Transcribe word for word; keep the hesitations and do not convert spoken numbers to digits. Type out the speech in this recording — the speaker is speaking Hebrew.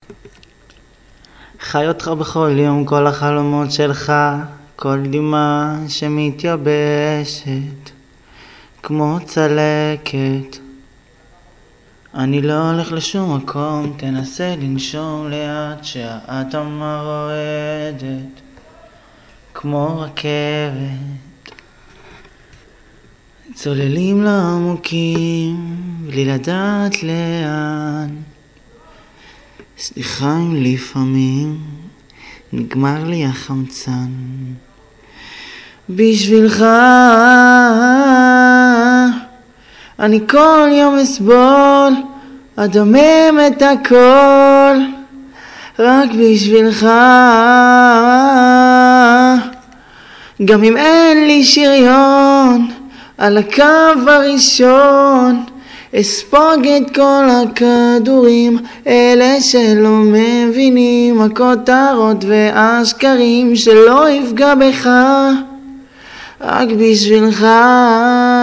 חי אותך בכל יום, כל החלומות שלך, כל דמעה שמתייבשת כמו צלקת. אני לא הולך לשום מקום, תנסה לנשום לאט שהאדמה רועדת כמו רכבת. צוללים לעמוקים בלי לדעת לאן. סליחה אם לפעמים נגמר לי החמצן. בשבילך אני כל יום אסבול, אדמם את הכל, רק בשבילך. גם אם אין לי שריון, על הקו הראשון אספוג את כל הכדורים, אלה שלא מבינים הכותרות והשקרים, שלא יפגע בך, רק בשבילך.